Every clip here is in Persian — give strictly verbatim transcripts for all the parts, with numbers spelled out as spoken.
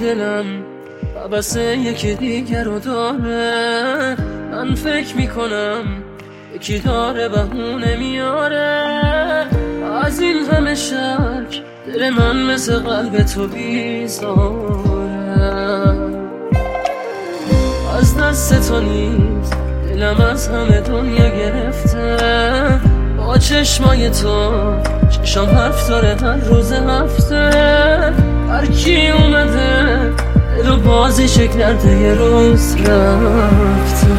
دلم بسه یکی دیگر رو داره. من فکر میکنم یکی داره بهونه میاره. از این همه شک دل من مثل قلب تو بیزاره. از دست تو نیست دلم از همه دنیا گرفته. با چشمای تو چشم حرف داره هر روز هفته. هر کی اومده دلو بازی شکل کرده یه روز رفته.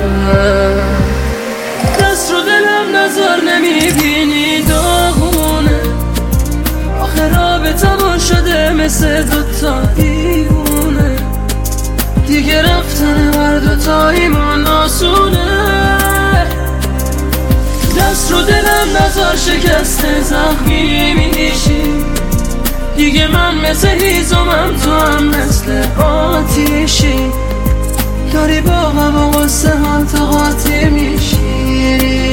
دست رو دلم نظر نمیبینی داغونه. آخه رابطمون شده مثل دوتا دیوونه. دیگه رفتن هر دوتاییمون آسونه. دست رو دلم نظر شکسته زخمی میشی. دیگه من مثل هیزمم تو هم مثل آتیشی. داری با غم و غصه ها تا قاطی میشی.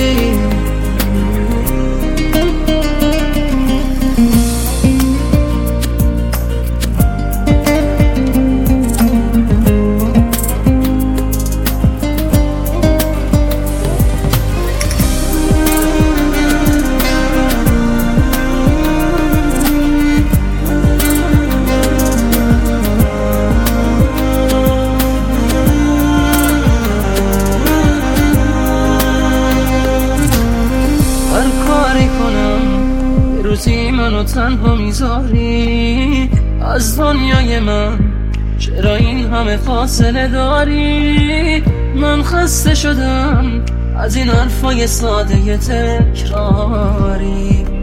روزی منو تنها میذاری از دنیای من. چرا این همه فاصله داری؟ من خسته شدم از این حرفای ساده تکراری.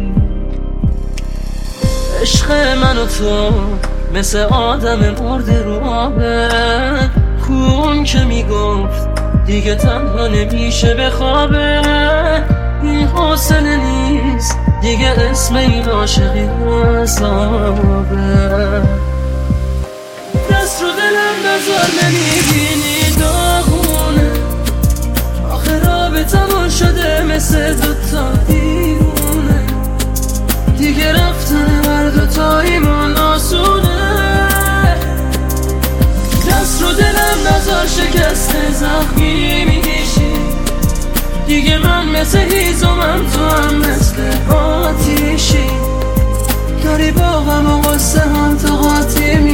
عشق من و تو مثل آدم مرده رو آبه. کون که میگفت دیگه تنها نمیشه بخوابه. این حوصله نیست دیگه اسم این عاشقی عذابه. دست رو دلم نظر نمیبینی داغونه. آخه رابطمون شده مثل دوتا دیوونه. دیگه رفتن هر دوتاییمون آسونه. دست رو دلم نظر شکسته زخمی میشی. دیگه من مثل هیزمم تو هم مثل آتیشی. داری با غم و غصه هم تا قاطی